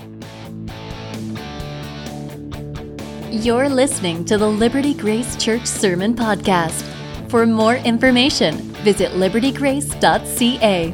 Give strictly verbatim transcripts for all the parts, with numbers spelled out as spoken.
You're listening to the Liberty Grace Church Sermon Podcast. For more information, visit liberty grace dot c a.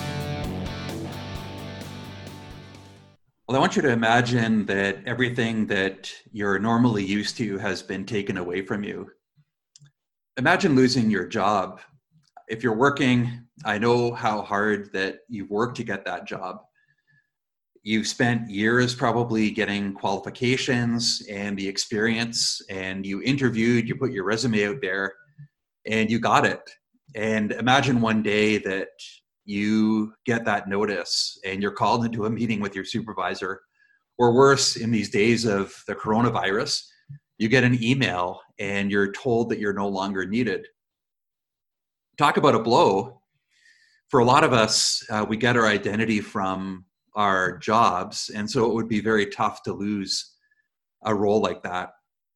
Well, I want you to imagine that everything that you're normally used to has been taken away from you. Imagine losing your job. If you're working, I know how hard that you've worked to get that job. You've spent years probably getting qualifications and the experience, and you interviewed, you put your resume out there, and you got it. And imagine one day that you get that notice and you're called into a meeting with your supervisor, or worse, in these days of the coronavirus, you get an email and you're told that you're no longer needed. Talk about a blow. For a lot of us, uh, we get our identity from our jobs, and so it would be very tough to lose a role like that.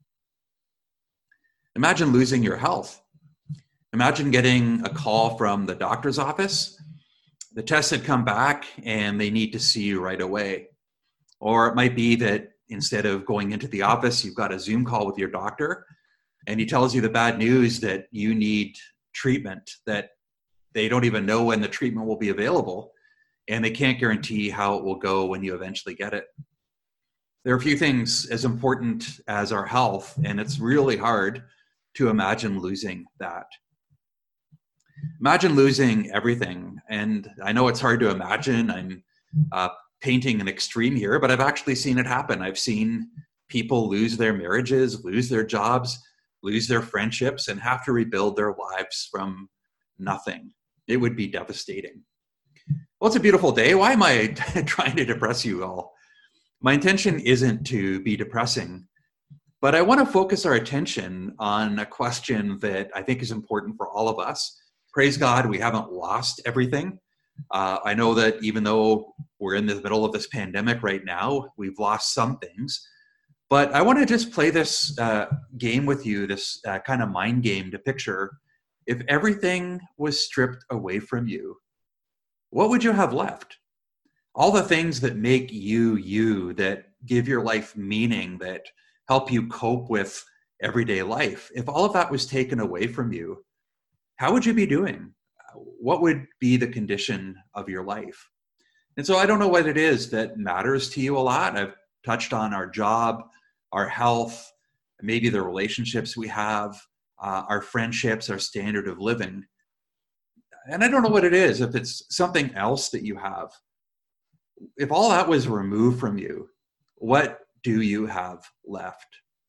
Imagine losing your health. Imagine getting a call from the doctor's office. The tests had come back and they need to see you right away. Or it might be that instead of going into the office, you've got a Zoom call with your doctor and he tells you the bad news that you need treatment, that they don't even know when the treatment will be available, and they can't guarantee how it will go when you eventually get it. There are a few things as important as our health, and it's really hard to imagine losing that. Imagine losing everything. And I know it's hard to imagine. I'm uh, painting an extreme here, but I've actually seen it happen. I've seen people lose their marriages, lose their jobs, lose their friendships, and have to rebuild their lives from nothing. It would be devastating. Well, it's a beautiful day. Why am I trying to depress you all? My intention isn't to be depressing, but I want to focus our attention on a question that I think is important for all of us. Praise God, we haven't lost everything. Uh, I know that even though we're in the middle of this pandemic right now, we've lost some things. But I want to just play this uh, game with you, this uh, kind of mind game to picture if everything was stripped away from you. What would you have left? All the things that make you you, that give your life meaning, that help you cope with everyday life. If all of that was taken away from you, how would you be doing? What would be the condition of your life? And so I don't know what it is that matters to you a lot. I've touched on our job, our health, maybe the relationships we have, uh, our friendships, our standard of living. And I don't know what it is, if it's something else that you have. If all that was removed from you, what do you have left?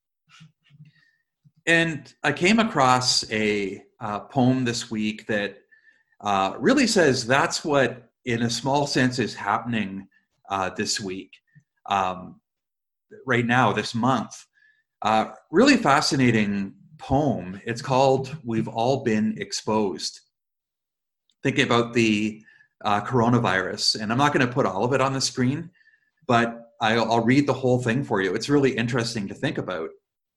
And I came across a uh, poem this week that uh, really says that's what, in a small sense, is happening uh, this week, um, right now, this month. Uh, really fascinating poem. It's called "We've All Been Exposed." Thinking about the uh, coronavirus, and I'm not going to put all of it on the screen, but I'll, I'll read the whole thing for you. It's really interesting to think about.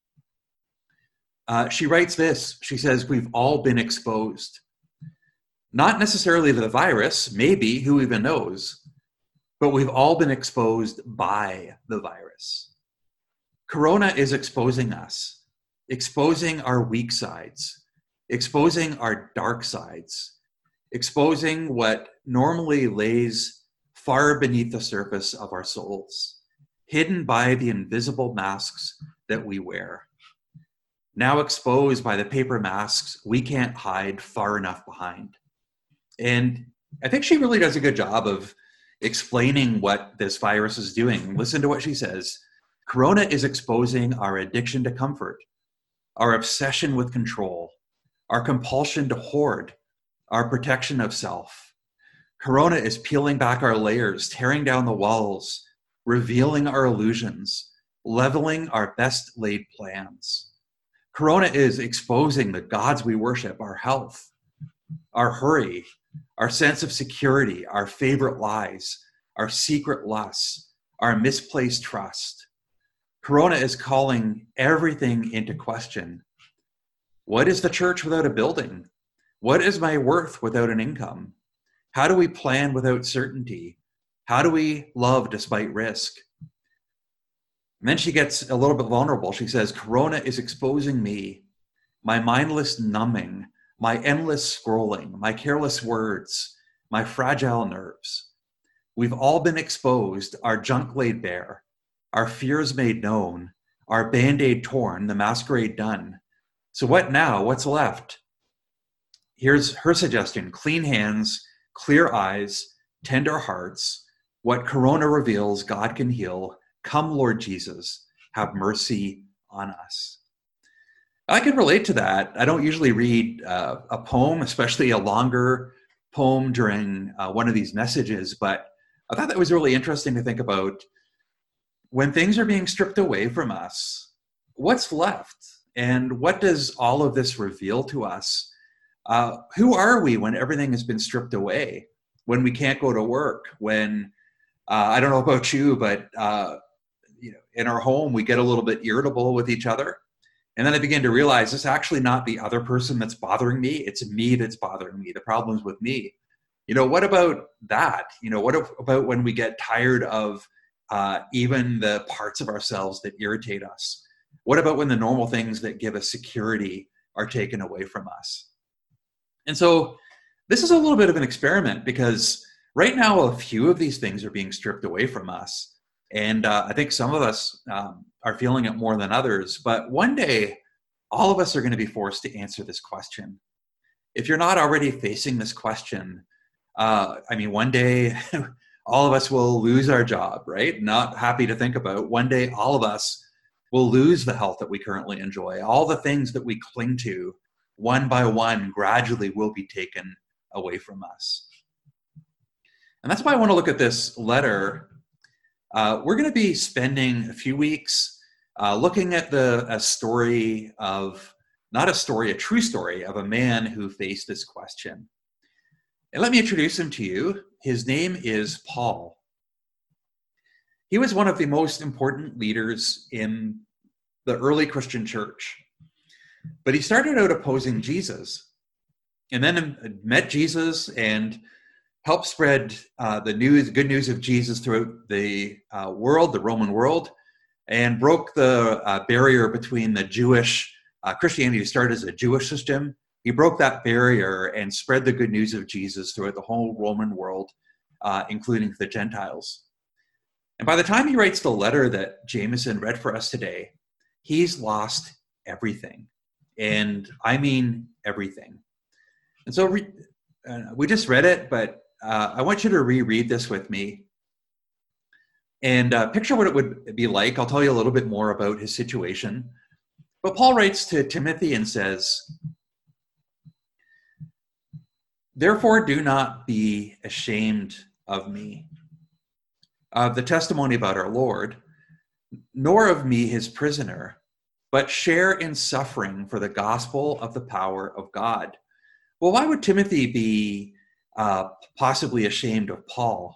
Uh, she writes this. She says, "We've all been exposed. Not necessarily to the virus, maybe, who even knows, but we've all been exposed by the virus. Corona is exposing us, exposing our weak sides, exposing our dark sides, exposing what normally lays far beneath the surface of our souls, hidden by the invisible masks that we wear. Now exposed by the paper masks we can't hide far enough behind." And I think she really does a good job of explaining what this virus is doing. Listen to what she says. "Corona is exposing our addiction to comfort, our obsession with control, our compulsion to hoard, our protection of self. Corona is peeling back our layers, tearing down the walls, revealing our illusions, leveling our best laid plans. Corona is exposing the gods we worship, our health, our hurry, our sense of security, our favorite lies, our secret lusts, our misplaced trust. Corona is calling everything into question. What is the church without a building? What is my worth without an income? How do we plan without certainty? How do we love despite risk? And then she gets a little bit vulnerable. She says, Corona is exposing me, my mindless numbing, my endless scrolling, my careless words, my fragile nerves. We've all been exposed, our junk laid bare, our fears made known, our Band-Aid torn, the masquerade done. So what now? What's left? Here's her suggestion: clean hands, clear eyes, tender hearts. What Corona reveals, God can heal. Come, Lord Jesus, have mercy on us. I can relate to that. I don't usually read uh, a poem, especially a longer poem during uh, one of these messages, but I thought that was really interesting to think about. When things are being stripped away from us, what's left? And what does all of this reveal to us? Uh, who are we when everything has been stripped away? When we can't go to work? When, uh, I don't know about you, but uh, you know, in our home, we get a little bit irritable with each other. And then I begin to realize it's actually not the other person that's bothering me. It's me that's bothering me. The problem's with me. You know, what about that? You know, what about when we get tired of uh, even the parts of ourselves that irritate us? What about when the normal things that give us security are taken away from us? And so this is a little bit of an experiment, because right now a few of these things are being stripped away from us. And uh, I think some of us um, are feeling it more than others. But one day, all of us are going to be forced to answer this question. If you're not already facing this question, uh, I mean, one day all of us will lose our job, right? Not happy to think about. One day all of us will lose the health that we currently enjoy. All the things that we cling to, one by one, gradually will be taken away from us. And that's why I want to look at this letter. Uh, we're going to be spending a few weeks uh, looking at the a story of, not a story, a true story of a man who faced this question. And let me introduce him to you. His name is Paul. He was one of the most important leaders in the early Christian church. But he started out opposing Jesus, and then met Jesus and helped spread uh, the news, good news of Jesus throughout the uh, world, the Roman world, and broke the uh, barrier between the Jewish, uh, Christianity started as a Jewish system. He broke that barrier and spread the good news of Jesus throughout the whole Roman world, uh, including the Gentiles. And by the time he writes the letter that Jameson read for us today, he's lost everything. And I mean everything. And so re- uh, we just read it, but uh, I want you to reread this with me and uh, picture what it would be like. I'll tell you a little bit more about his situation. But Paul writes to Timothy and says, "Therefore, do not be ashamed of me, of the testimony about our Lord, nor of me, his prisoner, but share in suffering for the gospel of the power of God." Well, why would Timothy be uh, possibly ashamed of Paul?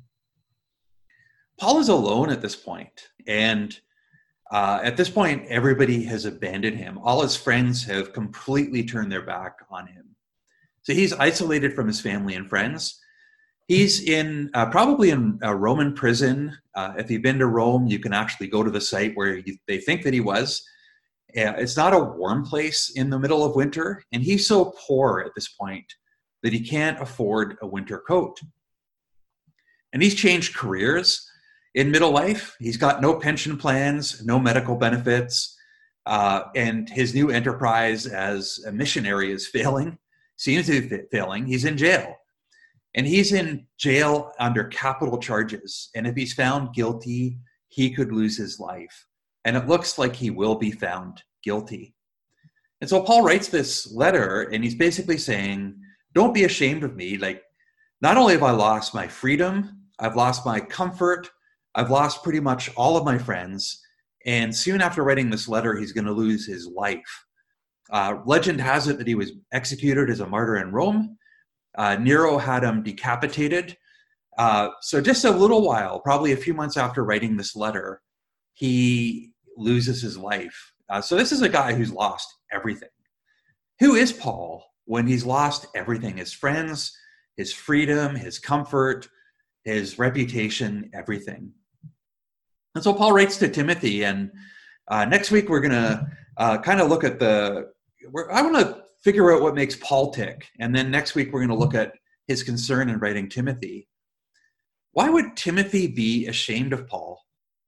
Paul is alone at this point, and uh, at this point, everybody has abandoned him. All his friends have completely turned their back on him. So he's isolated from his family and friends. He's in uh, probably in a Roman prison. Uh, if you've been to Rome, you can actually go to the site where you, they think that he was. Uh, it's not a warm place in the middle of winter, and he's so poor at this point that he can't afford a winter coat. And he's changed careers in middle life. He's got no pension plans, no medical benefits, uh, and his new enterprise as a missionary is failing, seems to be failing. He's in jail. And he's in jail under capital charges. And if he's found guilty, he could lose his life. And it looks like he will be found guilty. And so Paul writes this letter, and he's basically saying, don't be ashamed of me. Like, not only have I lost my freedom, I've lost my comfort, I've lost pretty much all of my friends. And soon after writing this letter, he's going to lose his life. Uh, legend has it that he was executed as a martyr in Rome. Uh, Nero had him decapitated. Uh, so just a little while, probably a few months after writing this letter, he loses his life. Uh, so this is a guy who's lost everything. Who is Paul when he's lost everything? His friends, his freedom, his comfort, his reputation, everything. And so Paul writes to Timothy, and uh, next week we're going to uh, kind of look at the, we're, I want to figure out what makes Paul tick. And then next week we're going to look at his concern in writing Timothy. Why would Timothy be ashamed of Paul?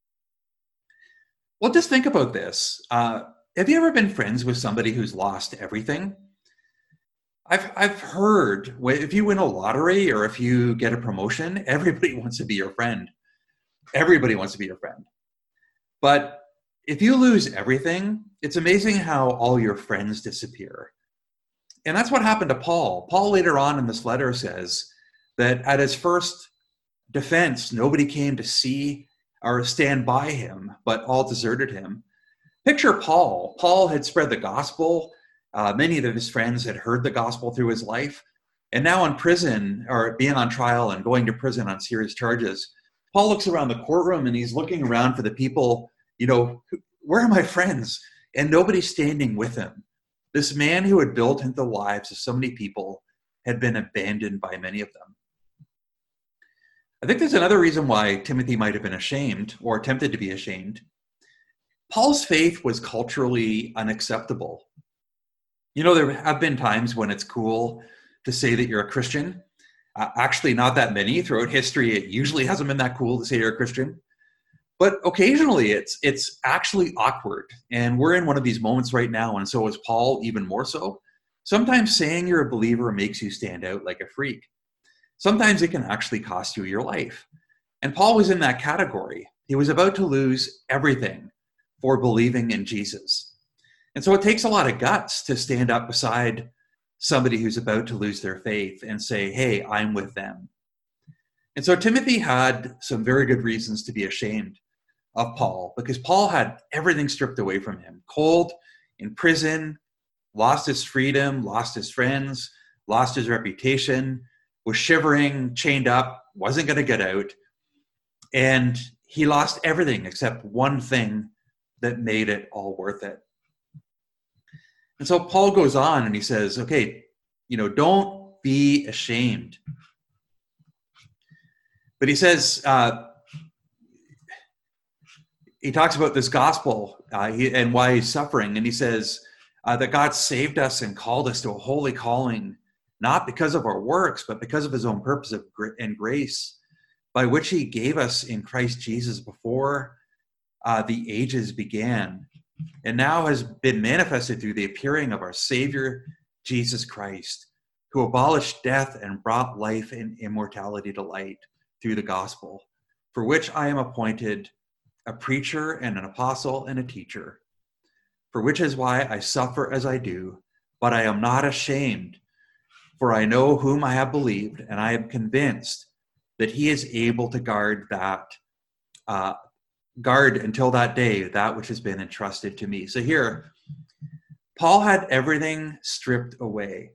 Well, just think about this. Uh, have you ever been friends with somebody who's lost everything? I've I've heard if you win a lottery or if you get a promotion, everybody wants to be your friend. Everybody wants to be your friend. But if you lose everything, it's amazing how all your friends disappear. And that's what happened to Paul. Paul later on in this letter says that at his first defense, nobody came to see or stand by him, but all deserted him. Picture Paul. Paul had spread the gospel. Uh, many of his friends had heard the gospel through his life. And now in prison, or being on trial and going to prison on serious charges, Paul looks around the courtroom and he's looking around for the people, you know, where are my friends? And nobody's standing with him. This man who had built into the lives of so many people had been abandoned by many of them. I think there's another reason why Timothy might have been ashamed or tempted to be ashamed. Paul's faith was culturally unacceptable. You know, there have been times when it's cool to say that you're a Christian. Uh, actually, not that many. Throughout history, it usually hasn't been that cool to say you're a Christian. But occasionally, it's it's actually awkward. And we're in one of these moments right now, and so is Paul, even more so. Sometimes saying you're a believer makes you stand out like a freak. Sometimes it can actually cost you your life. And Paul was in that category. He was about to lose everything for believing in Jesus. And so it takes a lot of guts to stand up beside somebody who's about to lose their faith and say, hey, I'm with them. And so Timothy had some very good reasons to be ashamed of Paul, because Paul had everything stripped away from him. Cold, in prison, lost his freedom, lost his friends, lost his reputation, was shivering, chained up, wasn't going to get out. And he lost everything except one thing that made it all worth it. And so Paul goes on and he says, okay, you know, don't be ashamed. But he says, uh, he talks about this gospel uh, he, and why he's suffering. And he says uh, that God saved us and called us to a holy calling, not because of our works, but because of his own purpose of gr- and grace, by which he gave us in Christ Jesus before uh, the ages began, and now has been manifested through the appearing of our Savior, Jesus Christ, who abolished death and brought life and immortality to light through the gospel, for which I am appointed a preacher and an apostle and a teacher, for which is why I suffer as I do, but I am not ashamed, for I know whom I have believed, and I am convinced that he is able to guard that, uh, guard until that day, that which has been entrusted to me. So here, Paul had everything stripped away.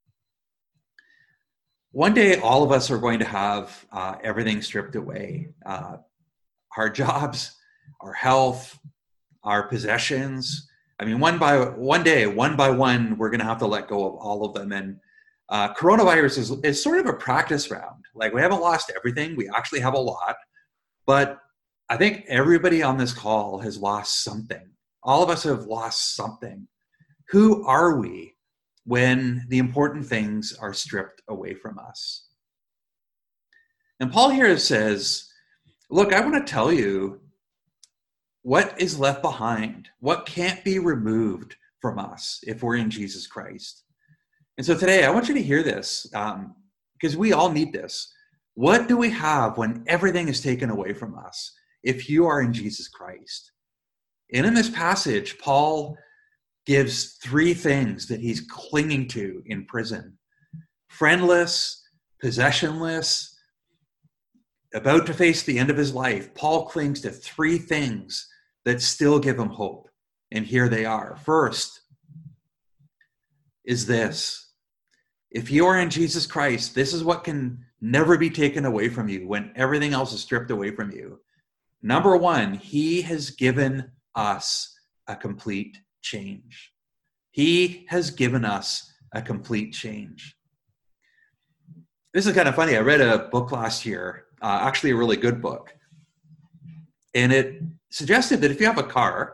One day, all of us are going to have uh, everything stripped away. Uh, our jobs, our health, our possessions. I mean, one by one day, one by one, we're going to have to let go of all of them. And uh, coronavirus is, is sort of a practice round. Like, we haven't lost everything. We actually have a lot. But I think everybody on this call has lost something. All of us have lost something. Who are we when the important things are stripped away from us? And Paul here says, look, I want to tell you what is left behind, what can't be removed from us if we're in Jesus Christ. And so today, I want you to hear this, um, because we all need this. What do we have when everything is taken away from us if you are in Jesus Christ? And in this passage, Paul gives three things that he's clinging to in prison: friendless, possessionless, about to face the end of his life. Paul clings to three things that still give him hope. And here they are. First is this: if you are in Jesus Christ, this is what can never be taken away from you when everything else is stripped away from you. Number one, he has given us a complete change. He has given us a complete change. This is kind of funny. I read a book last year, uh, actually a really good book. And it suggested that if you have a car,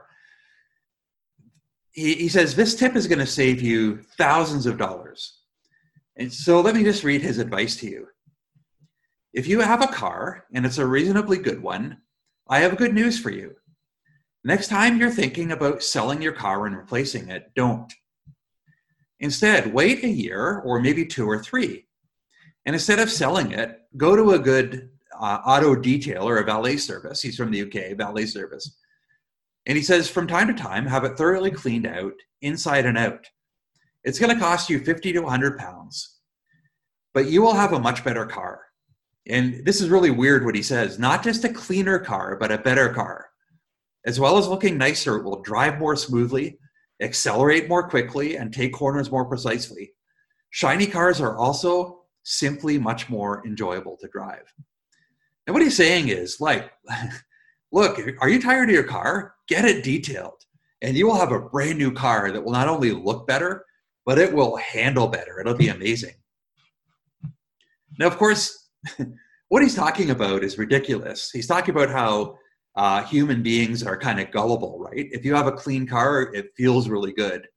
he, he says, this tip is going to save you thousands of dollars. And so let me just read his advice to you. If you have a car, and it's a reasonably good one, I have good news for you. Next time you're thinking about selling your car and replacing it, don't. Instead, wait a year or maybe two or three. And instead of selling it, go to a good uh, auto detail or a valet service. He's from the U K, valet service. And he says, from time to time, have it thoroughly cleaned out, inside and out. It's going to cost you fifty to one hundred pounds, but you will have a much better car. And this is really weird what he says, not just a cleaner car, but a better car. As well as looking nicer, it will drive more smoothly, accelerate more quickly, and take corners more precisely. Shiny cars are also simply much more enjoyable to drive. And what he's saying is, like, look, are you tired of your car? Get it detailed, and you will have a brand new car that will not only look better, but it will handle better. It'll be amazing. Now, of course, what he's talking about is ridiculous. He's talking about how uh, human beings are kind of gullible, right? If you have a clean car, it feels really good.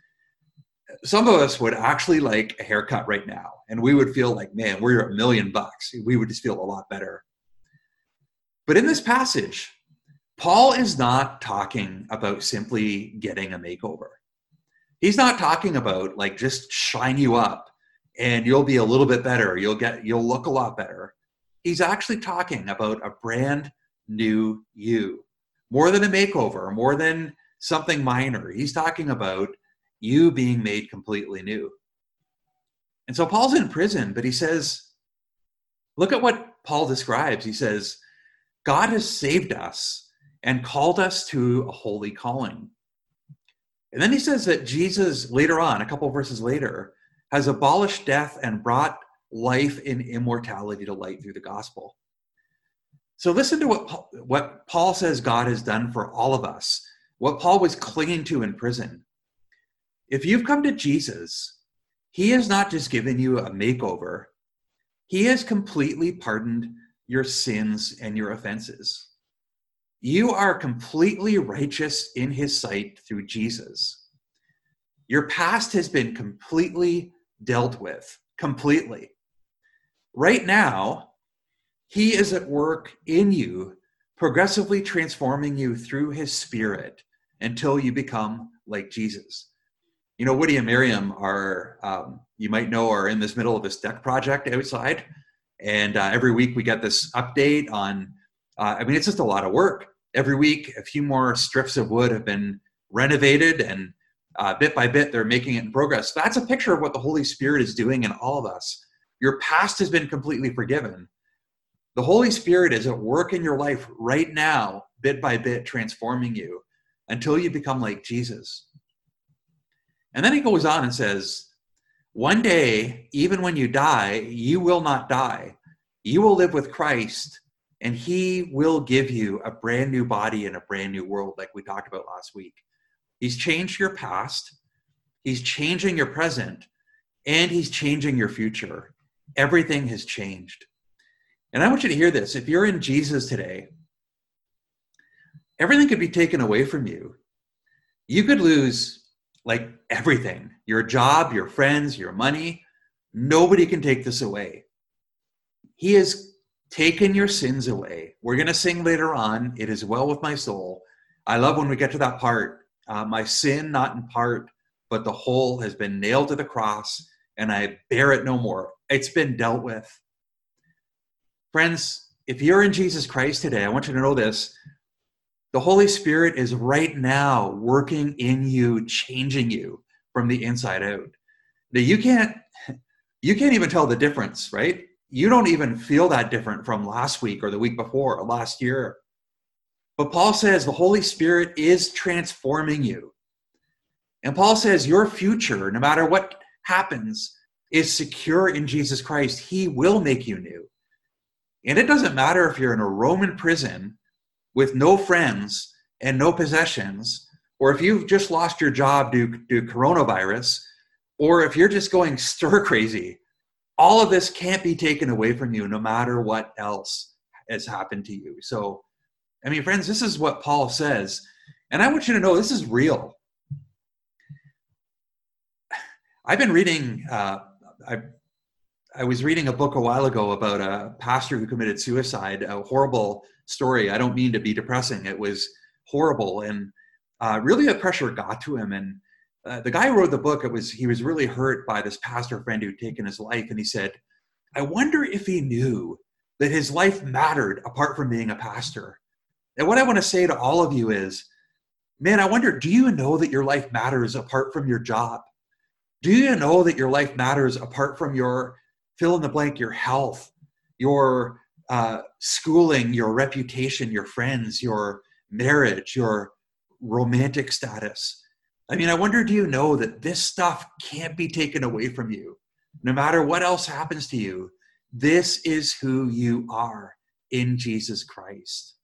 Some of us would actually like a haircut right now, and we would feel like, man, we're a million bucks. We would just feel a lot better. But in this passage, Paul is not talking about simply getting a makeover. He's not talking about like just shine you up and you'll be a little bit better. You'll get, you'll look a lot better. He's actually talking about a brand new you, more than a makeover, more than something minor. He's talking about you being made completely new. And so Paul's in prison, but he says, look at what Paul describes. He says, God has saved us and called us to a holy calling. And then he says that Jesus, later on, a couple of verses later, has abolished death and brought life in immortality to light through the gospel. So listen to what Paul, what Paul says God has done for all of us, what Paul was clinging to in prison. If you've come to Jesus, he has not just given you a makeover. He has completely pardoned your sins and your offenses. You are completely righteous in his sight through Jesus. Your past has been completely dealt with, completely. Right now, he is at work in you, progressively transforming you through his Spirit until you become like Jesus. You know, Woody and Miriam are, um, you might know, are in this middle of this deck project outside. And uh, every week we get this update on, uh, I mean, it's just a lot of work. Every week, a few more strips of wood have been renovated, and uh, bit by bit, they're making it in progress. That's a picture of what the Holy Spirit is doing in all of us. Your past has been completely forgiven. The Holy Spirit is at work in your life right now, bit by bit, transforming you until you become like Jesus. And then he goes on and says, one day, even when you die, you will not die. You will live with Christ, and he will give you a brand new body and a brand new world, like we talked about last week. He's changed your past, he's changing your present, and he's changing your future. Everything has changed. And I want you to hear this. If you're in Jesus today, everything could be taken away from you. You could lose like everything, your job, your friends, your money. Nobody can take this away. He has taken your sins away. We're going to sing later on, "It is well with my soul." I love when we get to that part. Uh, my sin, not in part, but the whole, has been nailed to the cross, and I bear it no more. It's been dealt with. Friends, if you're in Jesus Christ today, I want you to know this. The Holy Spirit is right now working in you, changing you from the inside out. Now, you can't, you can't even tell the difference, right? You don't even feel that different from last week or the week before or last year. But Paul says the Holy Spirit is transforming you. And Paul says your future, no matter what happens, is secure in Jesus Christ. He will make you new. And it doesn't matter if you're in a Roman prison with no friends and no possessions, or if you've just lost your job due to coronavirus, or if you're just going stir crazy. All of this can't be taken away from you no matter what else has happened to you. So I mean, friends, this is what Paul says. And I want you to know this is real. I've been reading, uh, I, I was reading a book a while ago about a pastor who committed suicide, a horrible story. I don't mean to be depressing. It was horrible. And uh, really the pressure got to him. And uh, the guy who wrote the book, it was he was really hurt by this pastor friend who'd taken his life. And he said, I wonder if he knew that his life mattered apart from being a pastor. And what I want to say to all of you is, man, I wonder, do you know that your life matters apart from your job? Do you know that your life matters apart from your fill in the blank, your health, your uh, schooling, your reputation, your friends, your marriage, your romantic status? I mean, I wonder, do you know that this stuff can't be taken away from you? No matter what else happens to you, this is who you are in Jesus Christ.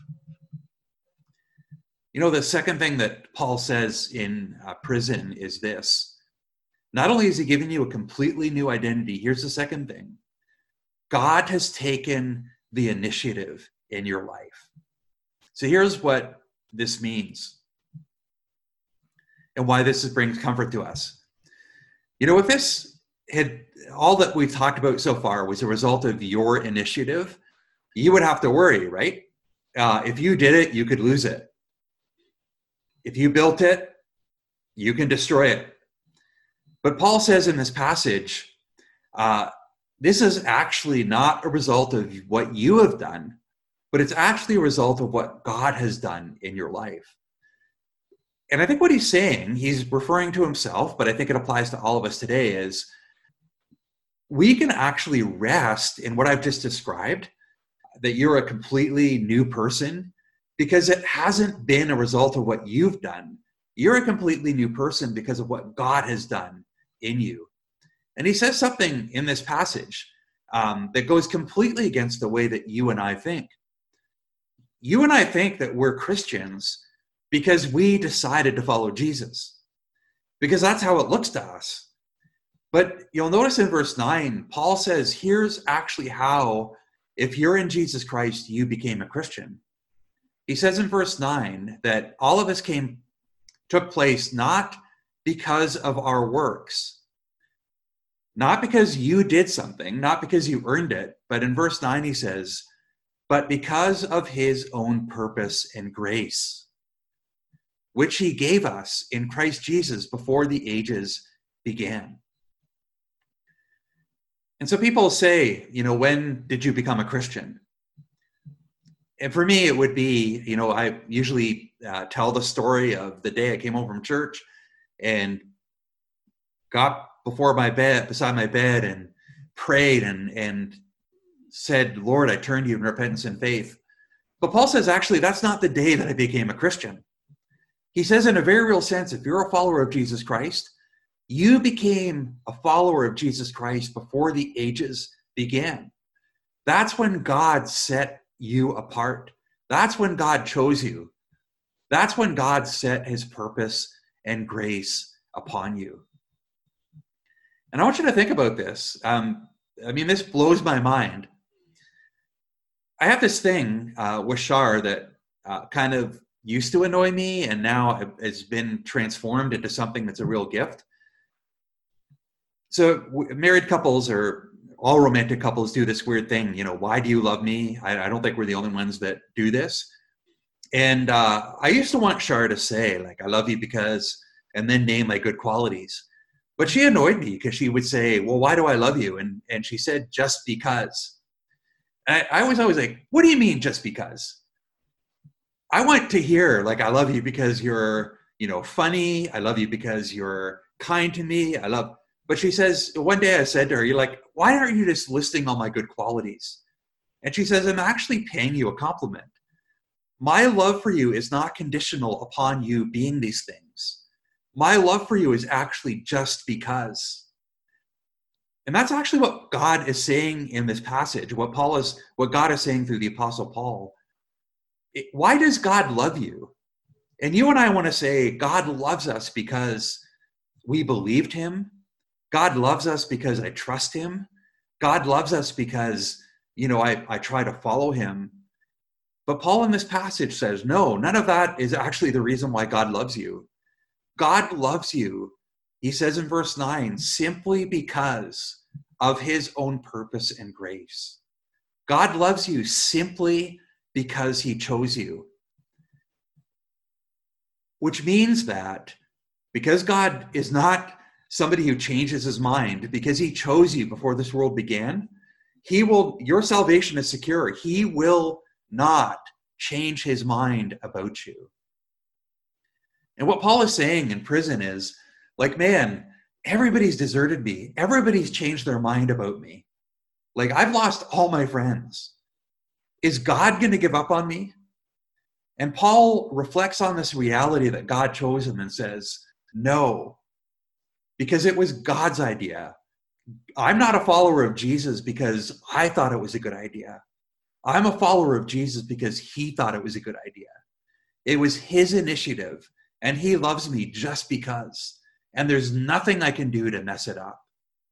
You know, the second thing that Paul says in uh, prison is this. Not only has he given you a completely new identity, here's the second thing. God has taken the initiative in your life. So here's what this means and why this brings comfort to us. You know, if this had, all that we've talked about so far was a result of your initiative, you would have to worry, right? Uh, if you did it, you could lose it. If you built it, you can destroy it. But Paul says in this passage, uh, this is actually not a result of what you have done, but it's actually a result of what God has done in your life. And I think what he's saying, he's referring to himself, but I think it applies to all of us today, is we can actually rest in what I've just described, that you're a completely new person, because it hasn't been a result of what you've done. You're a completely new person because of what God has done in you. And he says something in this passage um, that goes completely against the way that you and I think. You and I think that we're Christians because we decided to follow Jesus, because that's how it looks to us. But you'll notice in verse nine, Paul says, here's actually how, if you're in Jesus Christ, you became a Christian. He says in verse nine that all of us came, took place not because of our works, not because you did something, not because you earned it, but in verse nine he says, but because of his own purpose and grace, which he gave us in Christ Jesus before the ages began. And so people say, you know, when did you become a Christian? And for me, it would be, you know, I usually uh, tell the story of the day I came home from church and got before my bed, beside my bed, and prayed and, and said, Lord, I turn to you in repentance and faith. But Paul says, actually, that's not the day that I became a Christian. He says, in a very real sense, if you're a follower of Jesus Christ, you became a follower of Jesus Christ before the ages began. That's when God set you apart. That's when God chose you. That's when God set his purpose and grace upon you. And I want you to think about this. Um, I mean, this blows my mind. I have this thing uh, with Shar that uh, kind of used to annoy me and now has been transformed into something that's a real gift. So married couples or all romantic couples do this weird thing, you know, why do you love me? I, I don't think we're the only ones that do this. And uh, I used to want Shar to say, like, I love you because, and then name my good qualities. But she annoyed me because she would say, well, why do I love you? And and she said, just because. And I, I was always like, what do you mean just because? I want to hear, like, I love you because you're, you know, funny. I love you because you're kind to me. I love, but she says, one day I said to her, you're like, why aren't you just listing all my good qualities? And she says, I'm actually paying you a compliment. My love for you is not conditional upon you being these things. My love for you is actually just because. And that's actually what God is saying in this passage, what Paul is, what God is saying through the Apostle Paul. It, why does God love you? And you and I want to say, God loves us because we believed him. God loves us because I trust him. God loves us because, you know, I, I try to follow him. But Paul in this passage says, no, none of that is actually the reason why God loves you. God loves you, he says in verse nine, simply because of his own purpose and grace. God loves you simply because he chose you. Which means that because God is not somebody who changes his mind, because he chose you before this world began, he will, your salvation is secure. He will not change his mind about you. And what Paul is saying in prison is, like, man, everybody's deserted me. Everybody's changed their mind about me. Like, I've lost all my friends. Is God going to give up on me? And Paul reflects on this reality that God chose him and says, no, because it was God's idea. I'm not a follower of Jesus because I thought it was a good idea. I'm a follower of Jesus because he thought it was a good idea. It was his initiative, and he loves me just because. And there's nothing I can do to mess it up.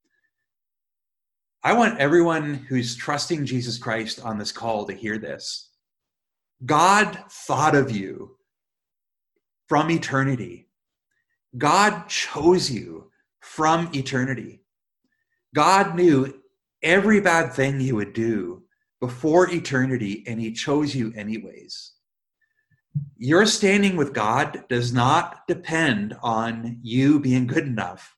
I want everyone who's trusting Jesus Christ on this call to hear this. God thought of you from eternity. God chose you from eternity. God knew every bad thing you would do before eternity, and he chose you anyways. Your standing with God does not depend on you being good enough.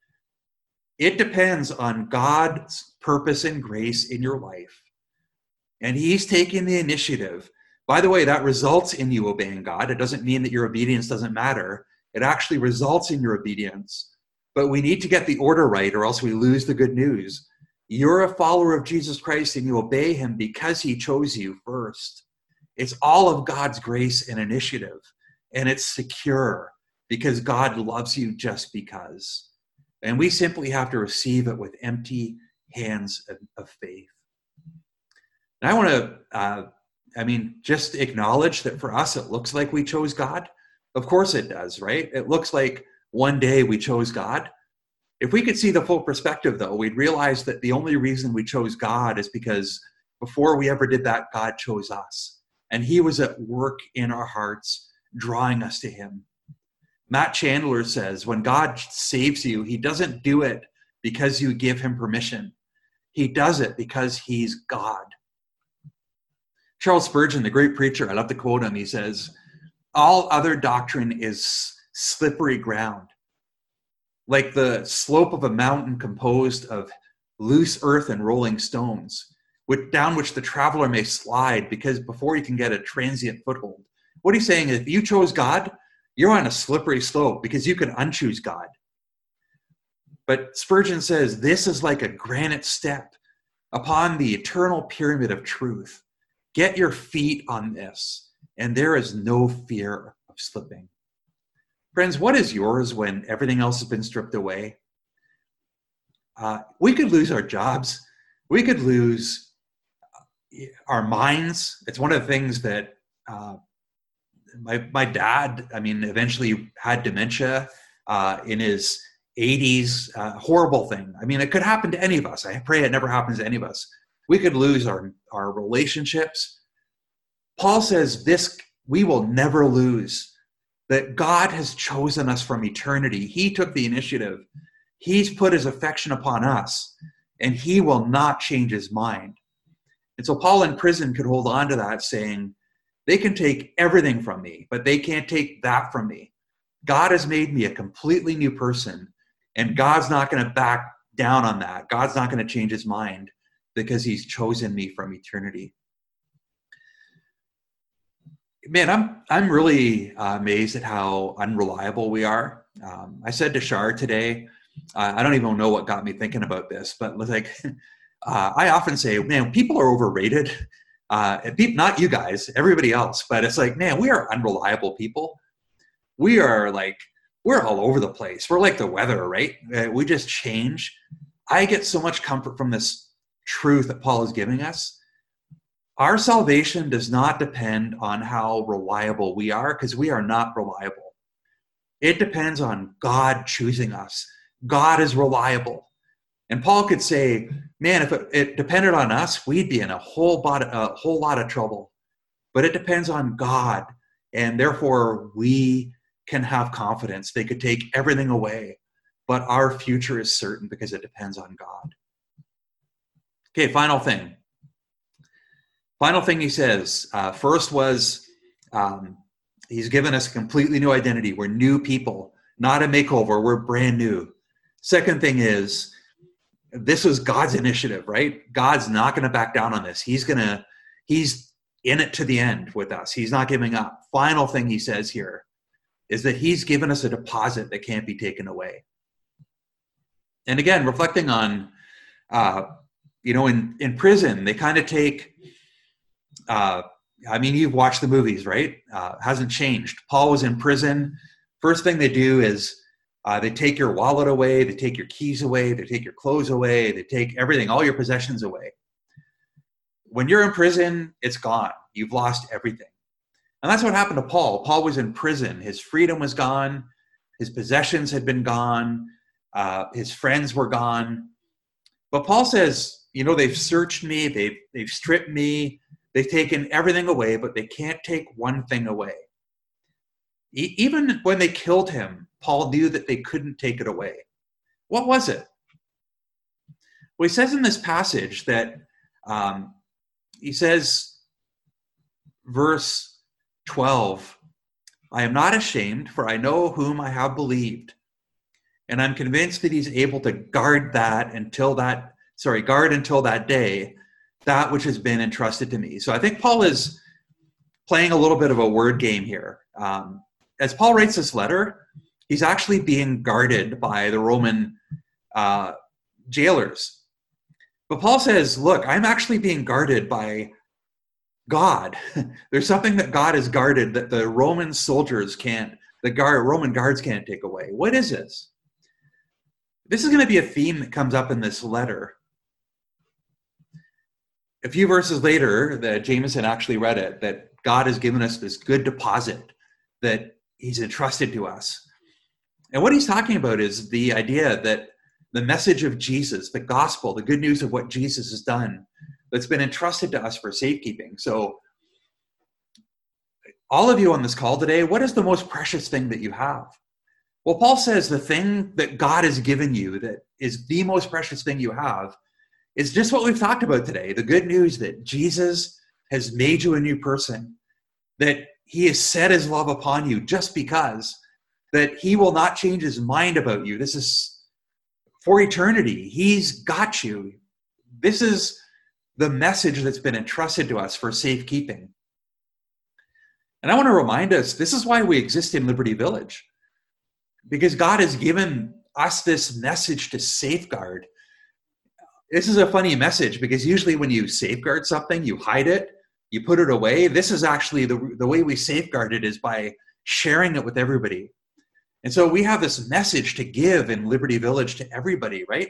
It depends on God's purpose and grace in your life. And he's taking the initiative. By the way, that results in you obeying God. It doesn't mean that your obedience doesn't matter. It actually results in your obedience. But we need to get the order right, or else we lose the good news. You're a follower of Jesus Christ, and you obey him because he chose you first. It's all of God's grace and initiative, and it's secure because God loves you just because. And we simply have to receive it with empty hands of, of faith. And I want to, uh, I mean, just acknowledge that for us, it looks like we chose God. Of course it does, right? It looks like one day we chose God. If we could see the full perspective, though, we'd realize that the only reason we chose God is because before we ever did that, God chose us. And he was at work in our hearts, drawing us to him. Matt Chandler says, when God saves you, he doesn't do it because you give him permission. He does it because he's God. Charles Spurgeon, the great preacher, I love to quote him. He says, all other doctrine is slippery ground, like the slope of a mountain composed of loose earth and rolling stones, which, down which the traveler may slide because before he can get a transient foothold. What he's saying is, if you chose God, you're on a slippery slope because you can unchoose God. But Spurgeon says, this is like a granite step upon the eternal pyramid of truth. Get your feet on this, and there is no fear of slipping. Friends, what is yours when everything else has been stripped away? Uh, we could lose our jobs. We could lose our minds. It's one of the things that uh, my my dad, I mean, eventually had dementia uh, in his eighties. Uh, horrible thing. I mean, it could happen to any of us. I pray it never happens to any of us. We could lose our, our relationships. Paul says this, we will never lose. That God has chosen us from eternity. He took the initiative. He's put his affection upon us, and he will not change his mind. And so Paul in prison could hold on to that, saying, they can take everything from me, but they can't take that from me. God has made me a completely new person, and God's not going to back down on that. God's not going to change his mind because he's chosen me from eternity. Man, I'm I'm really uh, amazed at how unreliable we are. Um, I said to Shar today, uh, I don't even know what got me thinking about this, but like, uh, I often say, man, people are overrated. Uh, and people, not you guys, everybody else, but it's like, man, we are unreliable people. We are like, we're all over the place. We're like the weather, right? Uh, we just change. I get so much comfort from this truth that Paul is giving us. Our salvation does not depend on how reliable we are, because we are not reliable. It depends on God choosing us. God is reliable. And Paul could say, man, if it, it depended on us, we'd be in a whole lot, a whole lot of trouble. but it depends on God. And therefore, we can have confidence. They could take everything away, but our future is certain because it depends on God. Okay, final thing. Final thing he says, uh, first was um, he's given us a completely new identity. We're new people, not a makeover. We're brand new. Second thing is, this was God's initiative, right? God's not going to back down on this. He's going to, he's in it to the end with us. He's not giving up. Final thing he says here is that he's given us a deposit that can't be taken away. And again, reflecting on, uh, you know, in, in prison, they kind of take, uh, I mean, you've watched the movies, right? Uh, hasn't changed. Paul was in prison. First thing they do is uh, they take your wallet away, they take your keys away, they take your clothes away, they take everything, all your possessions away. When you're in prison, it's gone. You've lost everything. And that's what happened to Paul. Paul was in prison. His freedom was gone. His possessions had been gone. Uh, his friends were gone. But Paul says, you know, they've searched me, they've, they've stripped me, they've taken everything away, but they can't take one thing away. E- even when they killed him, Paul knew that they couldn't take it away. What was it? Well, he says in this passage that, um, he says, verse twelve, I am not ashamed, for I know whom I have believed. And I'm convinced that he's able to guard that until that, sorry, guard until that day, that which has been entrusted to me. So I think Paul is playing a little bit of a word game here. Um, as Paul writes this letter, he's actually being guarded by the Roman uh, jailers. But Paul says, look, I'm actually being guarded by God. There's something that God has guarded that the Roman soldiers can't, the guard, Roman guards can't take away. What is this? This is going to be a theme that comes up in this letter. A few verses later, that Jameson actually read it, that God has given us this good deposit that he's entrusted to us. And what he's talking about is the idea that the message of Jesus, the gospel, the good news of what Jesus has done, that's been entrusted to us for safekeeping. So all of you on this call today, what is the most precious thing that you have? Well, Paul says the thing that God has given you that is the most precious thing you have is just what we've talked about today. The good news that Jesus has made you a new person, that he has set his love upon you just because, that he will not change his mind about you. This is for eternity. He's got you. This is the message that's been entrusted to us for safekeeping. And I want to remind us, this is why we exist in Liberty Village, because God has given us this message to safeguard. This is a funny message because usually when you safeguard something, you hide it, you put it away. This is actually the, the way we safeguard it is by sharing it with everybody. And so we have this message to give in Liberty Village to everybody, right?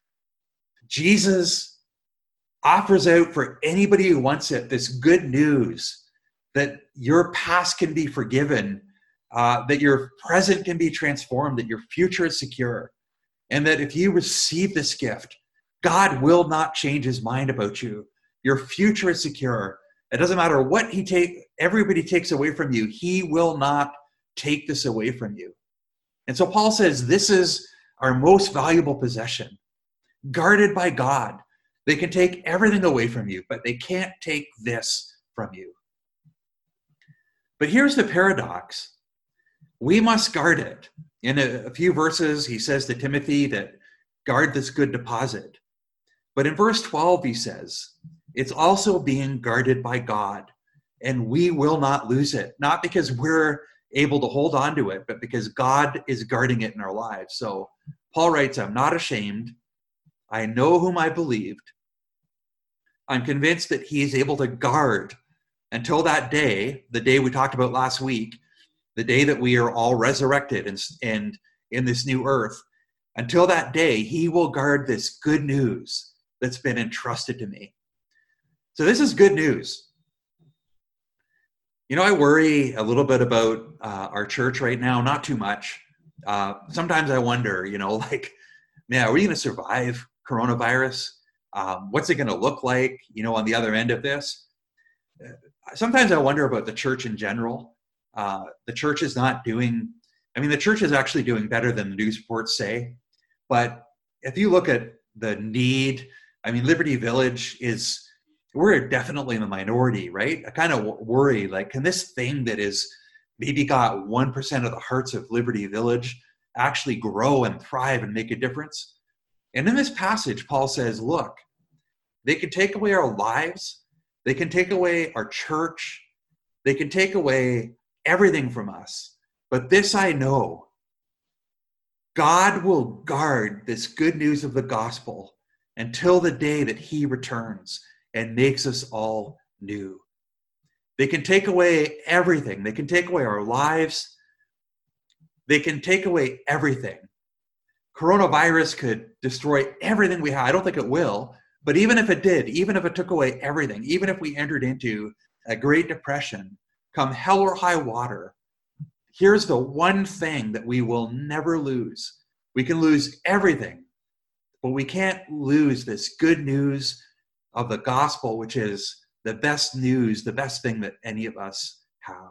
Jesus offers out for anybody who wants it this good news that your past can be forgiven, uh, that your present can be transformed, that your future is secure, and that if you receive this gift, God will not change his mind about you. Your future is secure. It doesn't matter what he take, everybody takes away from you. He will not take this away from you. And so Paul says, this is our most valuable possession, guarded by God. They can take everything away from you, but they can't take this from you. But here's the paradox. We must guard it. In a, a few verses, he says to Timothy that guard this good deposit. But in verse twelve, he says, it's also being guarded by God, and we will not lose it. Not because we're able to hold on to it, but because God is guarding it in our lives. So Paul writes, I'm not ashamed. I know whom I believed. I'm convinced that he is able to guard until that day, the day we talked about last week, the day that we are all resurrected and, and in this new earth. Until that day, he will guard this good news that's been entrusted to me. So this is good news. You know, I worry a little bit about uh, our church right now, not too much. Uh, sometimes I wonder, you know, like, man, are we going to survive coronavirus? Um, what's it going to look like, you know, on the other end of this? sometimes I wonder about the church in general. Uh, the church is not doing, I mean, the church is actually doing better than the news reports say. But if you look at the need, I mean, Liberty Village is, we're definitely in the minority, right? I kind of worry, like, can this thing that is maybe got one percent of the hearts of Liberty Village actually grow and thrive and make a difference? And in this passage, Paul says, look, they can take away our lives. They can take away our church. They can take away everything from us. But this I know, God will guard this good news of the gospel until the day that he returns and makes us all new. They can take away everything. They can take away our lives. They can take away everything. Coronavirus could destroy everything we have. I don't think it will, but even if it did, even if it took away everything, even if we entered into a Great Depression, come hell or high water, here's the one thing that we will never lose. We can lose everything, but we can't lose this good news of the gospel, which is the best news, the best thing that any of us have.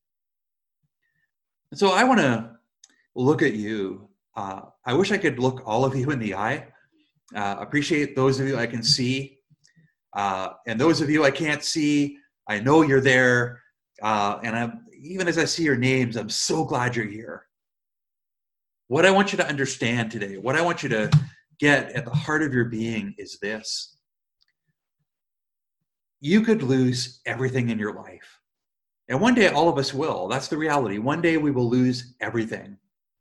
And so I want to look at you. Uh, I wish I could look all of you in the eye. Uh, appreciate those of you I can see. Uh, and those of you I can't see, I know you're there. Uh, and I'm, even as I see your names, I'm so glad you're here. What I want you to understand today, what I want you to get at the heart of your being is this. You could lose everything in your life. And one day all of us will. That's the reality. One day we will lose everything.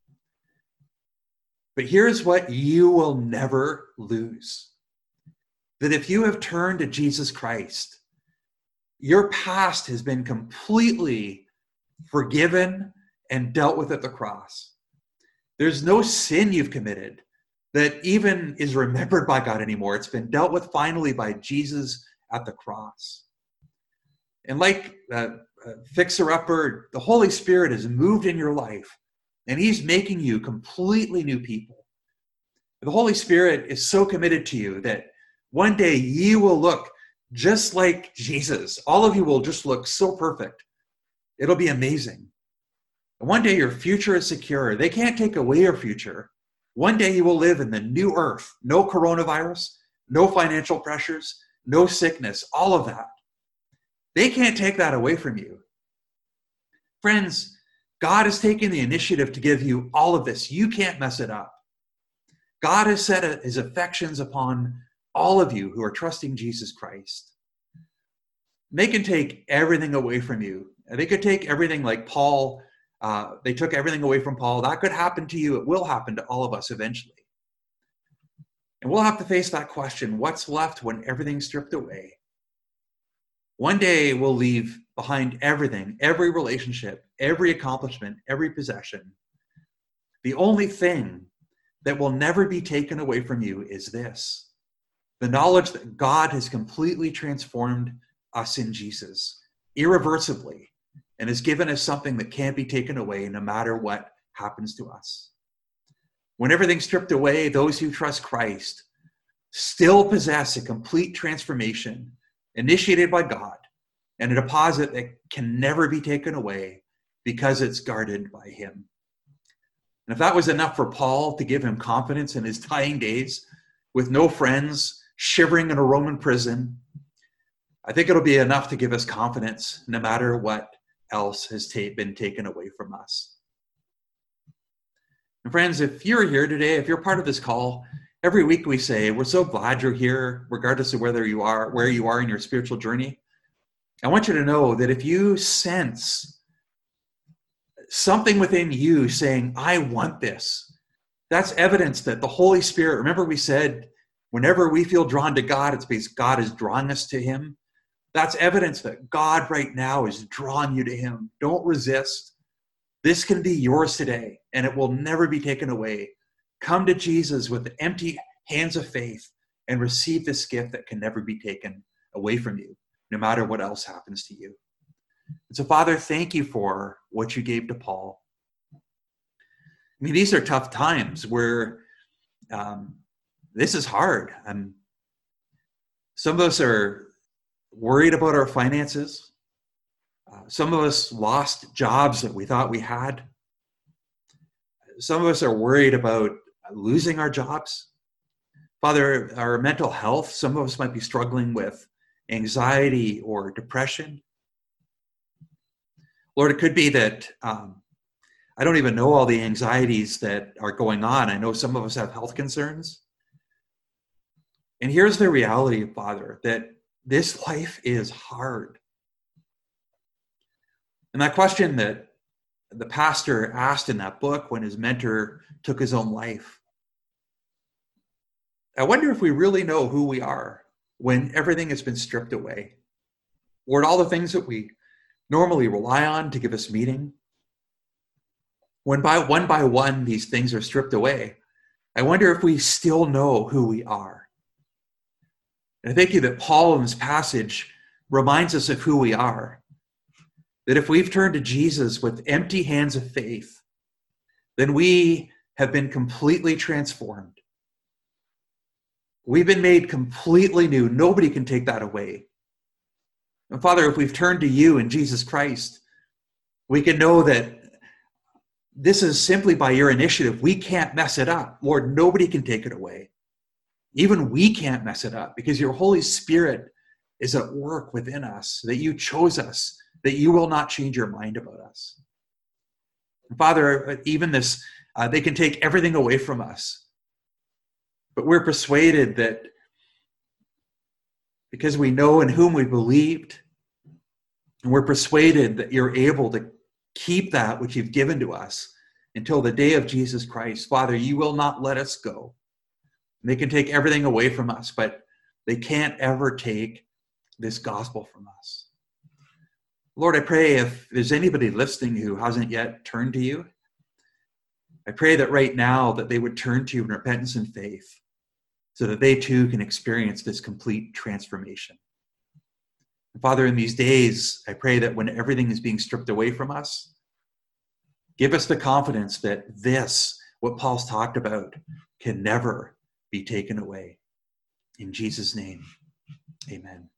But here's what you will never lose. That if you have turned to Jesus Christ, your past has been completely forgiven and dealt with at the cross. There's no sin you've committed that even is remembered by God anymore. It's been dealt with finally by Jesus at the cross. And like uh, uh, fixer-upper, the Holy Spirit has moved in your life, and he's making you completely new people. The Holy Spirit is so committed to you that one day you will look just like Jesus. All of you will just look so perfect. It'll be amazing. And one day your future is secure. They can't take away your future. One day you will live in the new earth. No coronavirus, no financial pressures, no sickness, all of that. They can't take that away from you. Friends, God has taken the initiative to give you all of this. You can't mess it up. God has set his affections upon all of you who are trusting Jesus Christ. They can take everything away from you. They could take everything like Paul. Uh, they took everything away from Paul. That could happen to you. It will happen to all of us eventually. And we'll have to face that question. What's left when everything's stripped away? One day we'll leave behind everything, every relationship, every accomplishment, every possession. The only thing that will never be taken away from you is this: the knowledge that God has completely transformed us in Jesus, irreversibly, and has given us something that can't be taken away no matter what happens to us. When everything's stripped away, those who trust Christ still possess a complete transformation initiated by God and a deposit that can never be taken away because it's guarded by him. And if that was enough for Paul to give him confidence in his dying days with no friends, shivering in a Roman prison, I think it'll be enough to give us confidence no matter what else has ta- been taken away from us. And friends, if you're here today, if you're part of this call, every week we say, we're so glad you're here, regardless of whether you are, where you are in your spiritual journey. I want you to know that if you sense something within you saying, I want this, that's evidence that the Holy Spirit, remember we said, whenever we feel drawn to God, it's because God is drawing us to him. That's evidence that God right now is drawing you to him. Don't resist. This can be yours today, and it will never be taken away. Come to Jesus with the empty hands of faith and receive this gift that can never be taken away from you, no matter what else happens to you. And so, Father, thank you for what you gave to Paul. I mean, these are tough times where um, this is hard. Um, some of us are worried about our finances. Uh, some of us lost jobs that we thought we had. Some of us are worried about losing our jobs. Father, our mental health, some of us might be struggling with anxiety or depression. Lord, it could be that um, I don't even know all the anxieties that are going on. I know some of us have health concerns. And here's the reality, Father, that this life is hard. And that question that the pastor asked in that book when his mentor took his own life, I wonder if we really know who we are when everything has been stripped away. Lord, all the things that we normally rely on to give us meaning, when by one by one these things are stripped away, I wonder if we still know who we are. And I thank you that Paul in this passage reminds us of who we are. That if we've turned to Jesus with empty hands of faith, then we have been completely transformed. We've been made completely new. Nobody can take that away. And Father, if we've turned to you in Jesus Christ, we can know that this is simply by your initiative. We can't mess it up. Lord, nobody can take it away. Even we can't mess it up because your Holy Spirit is at work within us, that you chose us, that you will not change your mind about us. And Father, even this, uh, they can take everything away from us. But we're persuaded that because we know in whom we believed, and we're persuaded that you're able to keep that which you've given to us until the day of Jesus Christ. Father, you will not let us go. They can take everything away from us, but they can't ever take this gospel from us. Lord, I pray if there's anybody listening who hasn't yet turned to you, I pray that right now that they would turn to you in repentance and faith so that they too can experience this complete transformation. And Father, in these days, I pray that when everything is being stripped away from us, give us the confidence that this, what Paul's talked about, can never be taken away. In Jesus' name, amen.